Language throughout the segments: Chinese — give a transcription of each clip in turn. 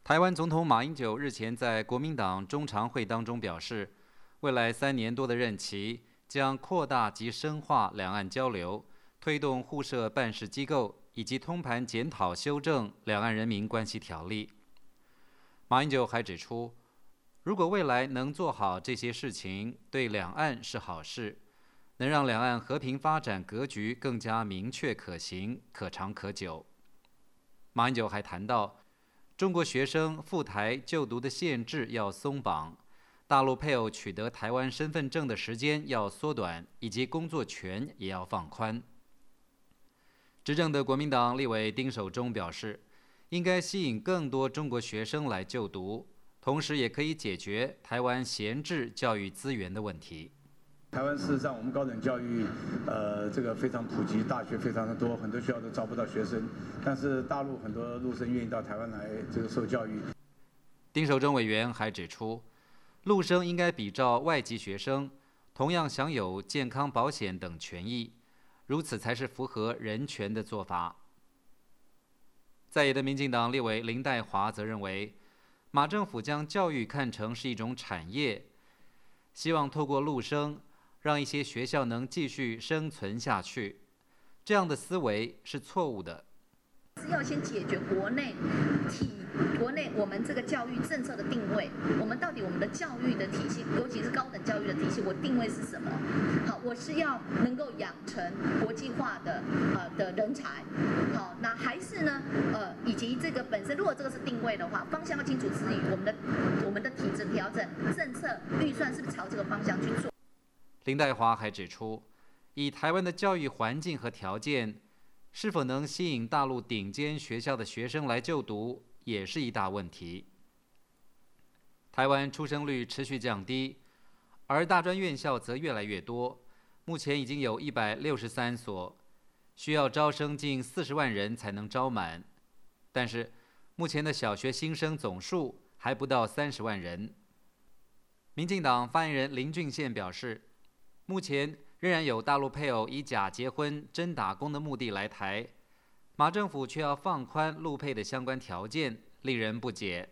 台湾总统马英九日前在国民党中常会当中表示，未来3年多的任期将扩大及深化两岸交流，推动互设办事机构，以及通盘检讨修正《两岸人民关系条例》。马英九还指出，如果未来能做好这些事情，对两岸是好事，能让两岸和平发展格局更加明确可行、可长可久。马英九还谈到，中国学生赴台就读的限制要松绑，大陆配偶取得台湾身份证的时间要缩短，以及工作权也要放宽。执政的国民党立委丁守中表示，应该吸引更多中国学生来就读，同时也可以解决台湾闲置教育资源的问题。 台湾事实上，我们高等教育，这个非常普及，大学非常的多，很多学校都招不到学生。但是大陆很多陆生愿意到台湾来受教育。 丁守中委员还指出，陆生应该比照外籍学生，同样享有健康保险等权益，如此才是符合人权的做法。在野的民进党立委林岱华则认为，马政府将教育看成是一种产业，希望透过陆生让一些学校能继续生存下去，这样的思维是错误的。 是要先解决国内我们这个教育政策的定位，我们到底我们的教育的体系，尤其是高等教育的体系，我定位是什么？好，我是要能够养成国际化的人才，好，那还是呢以及这个本身，如果这个是定位的话，方向要清楚之余，我们的体制调整、政策预算是不是朝这个方向去做？ 林岱华还指出，以台湾的教育环境和条件，是否能吸引大陆顶尖学校的学生来就读，也是一大问题。台湾出生率持续降低，而大专院校则越来越多，目前已经有163所，需要招生近40万人才能招满。但是，目前的小学新生总数还不到30万人。民进党发言人林俊宪表示，目前仍然有大陆配偶以假结婚、真打工的目的来台，马政府却要放宽陆配的相关条件，令人不解。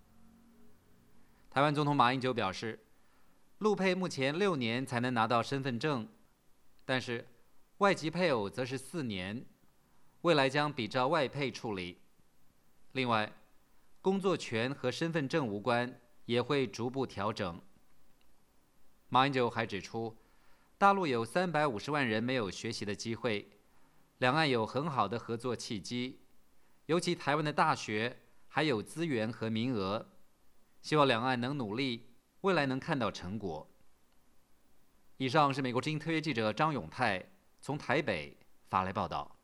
台湾总统马英九表示，陆配目前6年才能拿到身份证，但是外籍配偶则是4年，未来将比照外配处理。另外，工作权和身份证无关，也会逐步调整。马英九还指出，大陆有350万人没有学习的机会，两岸有很好的合作契机，尤其台湾的大学还有资源和名额，希望两岸能努力，未来能看到成果。以上是美国之音特约记者张永泰从台北发来报道。